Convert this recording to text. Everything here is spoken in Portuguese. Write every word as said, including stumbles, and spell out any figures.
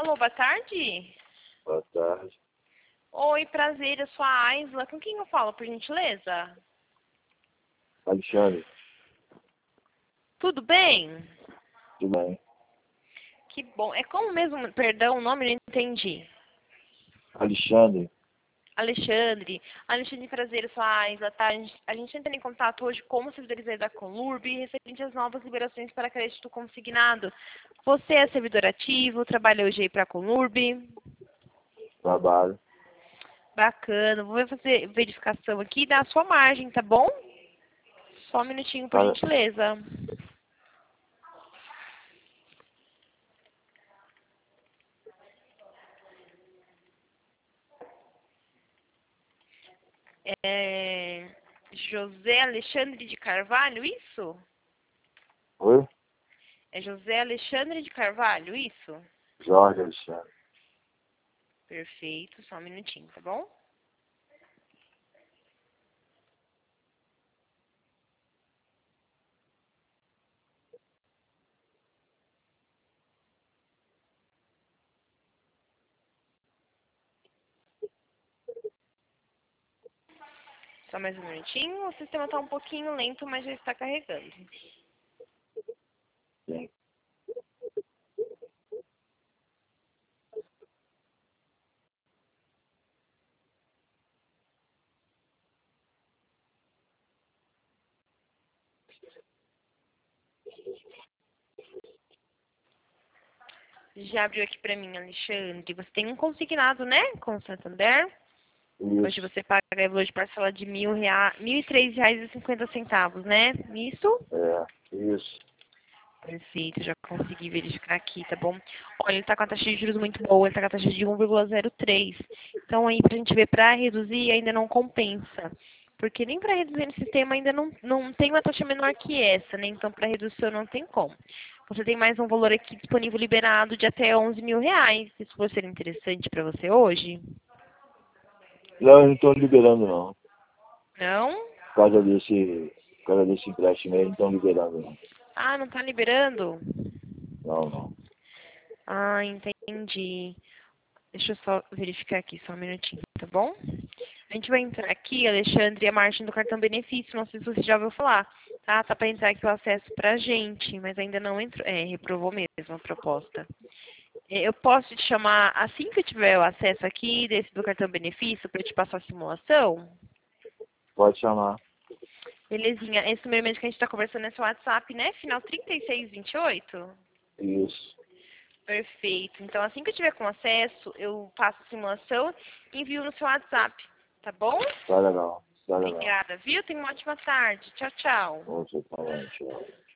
Alô, boa tarde. Boa tarde. Oi, prazer, eu sou a Aisla. Com quem eu falo, por gentileza? Alexandre, Tudo bem? tudo bem? Que bom. É como mesmo, perdão, o nome eu não entendi. Alexandre, Alexandre. Alexandre, prazer, eu sou a Aisla, tá? A gente, a gente entra em contato hoje como servidor da Conlurb, referente às novas liberações para crédito consignado. Você é servidor ativo, trabalha hoje aí para a Conlurb? trabalho. Bacana. Vou fazer verificação aqui da sua margem, tá bom? Só um minutinho, por Tá, gentileza. É José Alexandre de Carvalho, isso? oi? É José Alexandre de Carvalho, isso? Jorge Alexandre. Perfeito, só um minutinho, tá bom? Só mais um minutinho. O sistema está um pouquinho lento, mas já está carregando. Sim. Já abriu aqui para mim, Alexandre. Você tem um consignado, né? Com o Santander. Hoje Isso, você paga a valor de parcela de mil rea... mil e três reais e cinquenta centavos, né? Isso? é, isso. Perfeito, já consegui verificar aqui, tá bom? Olha, ele tá com a taxa de juros muito boa, ele tá com a taxa de um vírgula zero três. Então aí pra gente ver, pra reduzir ainda não compensa. Porque nem pra reduzir no sistema ainda não, não tem uma taxa menor que essa, né? Então pra redução não tem como. Você tem mais um valor aqui disponível liberado de até onze mil reais. Isso for ser interessante pra você hoje? Não, eu não estou liberando não. Não? Por causa desse, por causa desse empréstimo aí, não estão liberando não. Ah, não tá liberando? Não, não. Ah, entendi. Deixa eu só verificar aqui, só um minutinho, tá bom? A gente vai entrar aqui, Alexandre, a margem do cartão benefício, não sei se você já ouviu falar, tá? Tá para entrar aqui o acesso pra gente, mas ainda não entrou, é, reprovou mesmo a proposta. É, Eu posso te chamar assim que eu tiver o acesso aqui desse do cartão benefício para te passar a simulação? Pode chamar. Belezinha, esse número mesmo que a gente tá conversando é seu WhatsApp, né? Final trinta e seis vinte e oito? Isso. Perfeito. Então, assim que eu tiver com acesso, eu passo a simulação e envio no seu WhatsApp, tá bom? Tá legal. Tá legal. Obrigada, viu? Tenha uma ótima tarde. Tchau, tchau. Vamos ver, tá bom, tchau.